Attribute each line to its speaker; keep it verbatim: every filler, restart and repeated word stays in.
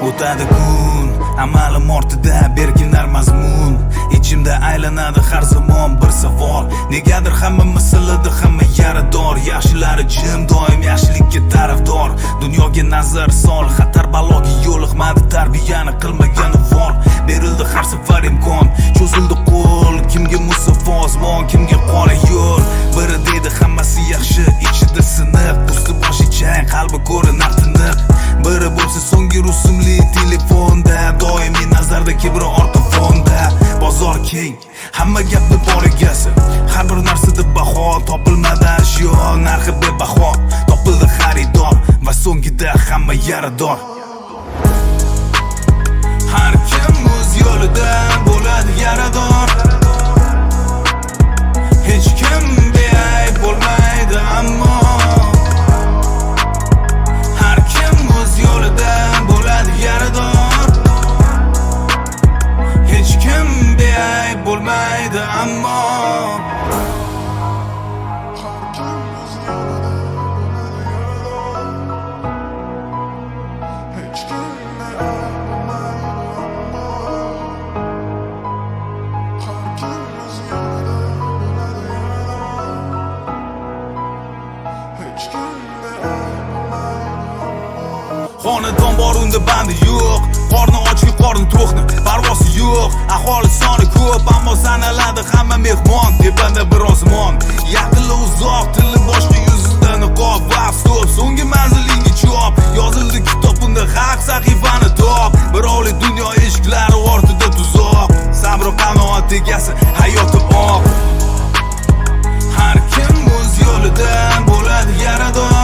Speaker 1: O'tadi kun, amalim ortida berkinar mazmun. Ichimda aylanadi har zamon bir savol. Negadir hamma mislida, hamma yarador. Yaxshilari jim, doim yaxshilikka tarafdor. Dunyoga nazar sol, xatar baloga yo'liqmadi, tarbiyani qilmagan vor. Berildi har safar imkon, cho'zildi qo'l. Kimga musaffo osmon, kimga qora yo'l. Biri deydi hammasi yaxshi, ichida siniq. Usti boshi chang, qalbi ko'rinar tiniq. Biri bo'lsa so'nggi rusumli telefonda, doimiy nazarda kibri orqa fonda. Bozor keng, hamma gapni bor egasi. Har bir narsada baho topilmadi, ashyo narxi bebaho. Topildi xaridor va so'ngida hamma yarador. Har kim o'z yo'lida bo'ladi yarador. Hech kim beayb bo'lmaydi ammo har kim o'z yo'lida bo'ladi yarador. Hech kim beayb bo'lmaydi ammo xonadon bor unda bandi yo'q. Qorni ochki qorni to'qni, parvosi yo'q. Aholi soni ko'p, ammo sanaladi hamma mehmon. Tepanda bir osmon, yaqinli uzoq, tili boshqa yuzida niqob va stop. So'nggi manzilinga chop, yozildi kitob unda haq sahifani top. Birovli dunyo eshiklari ortida tuzoq. Sabr va qanoat egasi, hayoti oq. Har kim o'z yo'lidan bo'ladi yarador.